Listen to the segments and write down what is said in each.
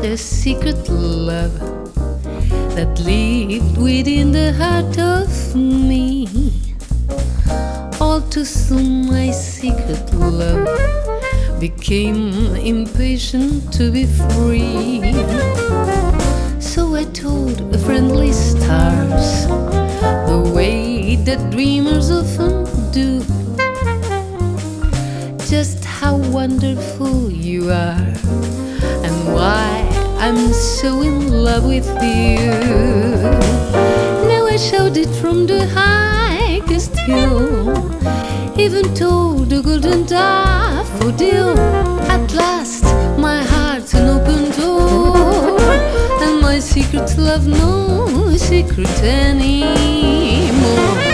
had a secret love that lived within the heart of me. All too soon my secret love became impatient to be free. So I told the friendly stars, the way that dreamers often do, just how wonderful you are and why I'm so in love with you. Now I shouted from the highest hill, even told the golden daffodil. At last my heart's an open door, and my secret love no secret anymore.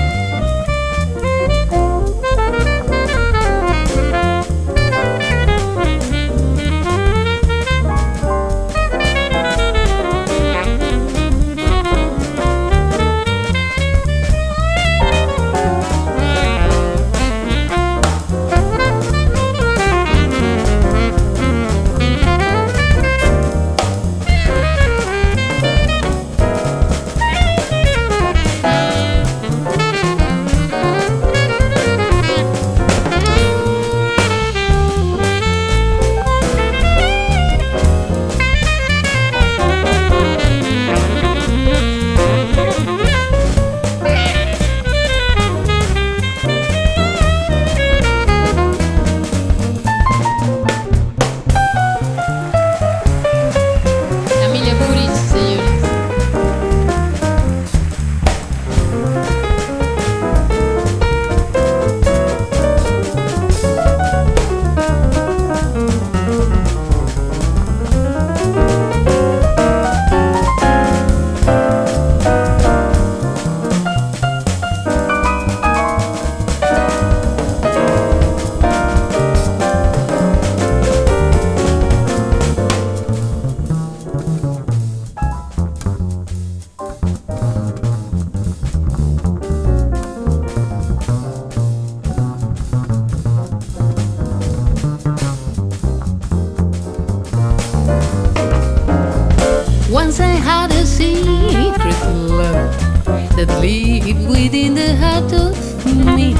Once I had a secret love that lived within the heart of me.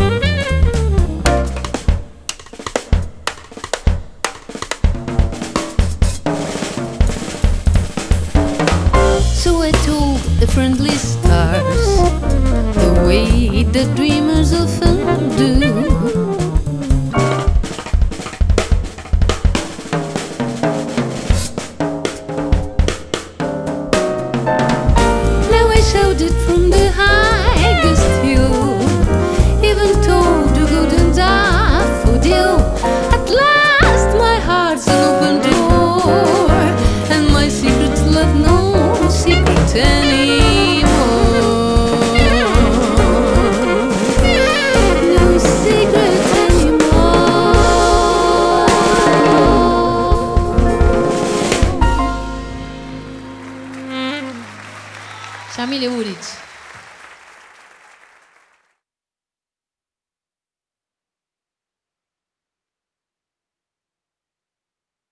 So I told the friendly stars, the way that dreamers often do, shouted from the highest hill, even told the golden daffodil. At last my heart's an open door, and my secret love no secret anymore. No secret anymore. Shamile Uric.